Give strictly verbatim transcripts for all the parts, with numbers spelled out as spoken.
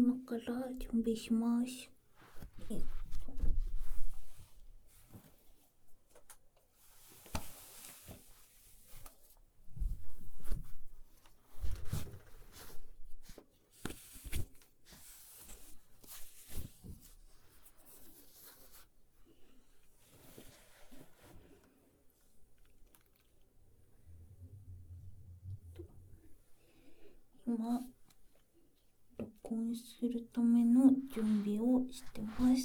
今から準備します。えっと今録音するための準備をしてます。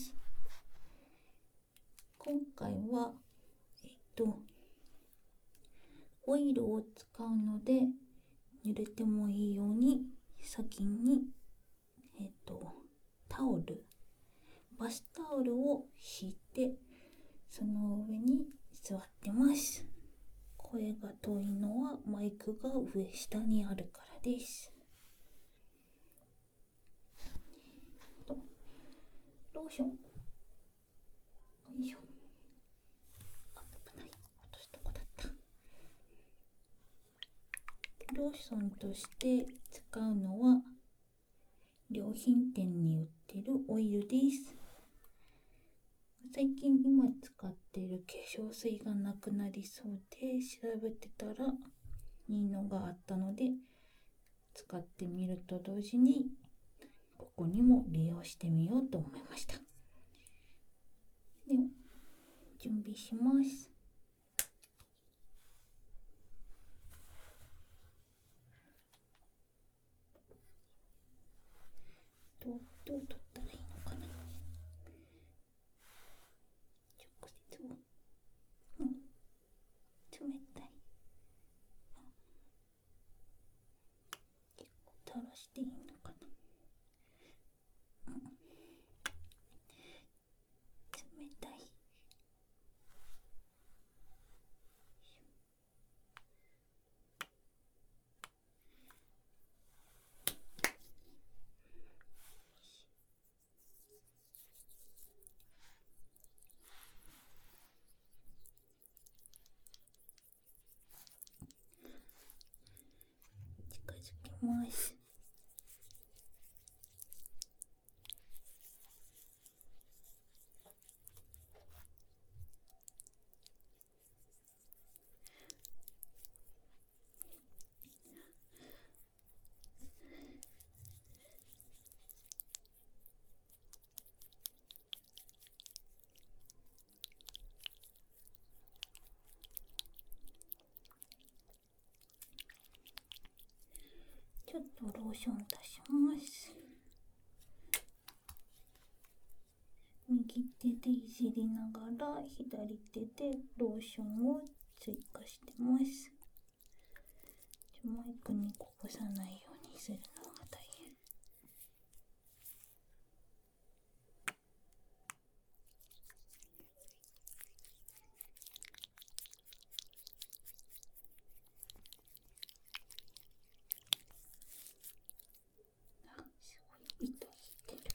今回はえっとオイルを使うので、濡れてもいいように先にえっとタオルバスタオルを敷いて、その上に座ってます。声が遠いのはマイクが上下にあるからです。ローション、よいしょ。あ、危ない、落とすとこだった。ローションとして使うのは良品店に売ってるオイルです。最近今使っている化粧水がなくなりそうで、調べてたらいいのがあったので使ってみると同時にここにも利用してみようと思いました。では準備します。どうどう取ったらいいのかな。直接は、うん、冷たい。結構垂らしていいのかな。うん、冷たい。近づけます。ちょっとローション足します。右手でいじりながら左手でローションを追加してます。マイクにこぼさないようにするのが大変。あ、すごい糸引いてる。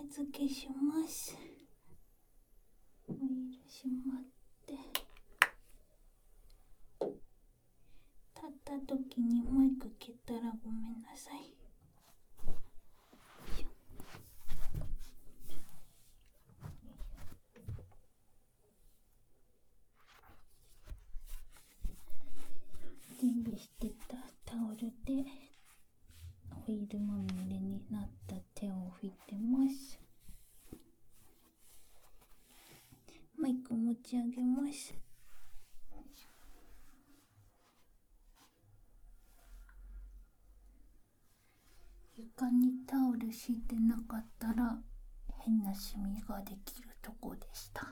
付けします。オイルしまって、立った時にマイク蹴ったらごめんなさい。準備してたタオルでオイルまみれになった手を拭いてます。マイク持ち上げます。床にタオル敷いてなかったら変なシミができるとこでした。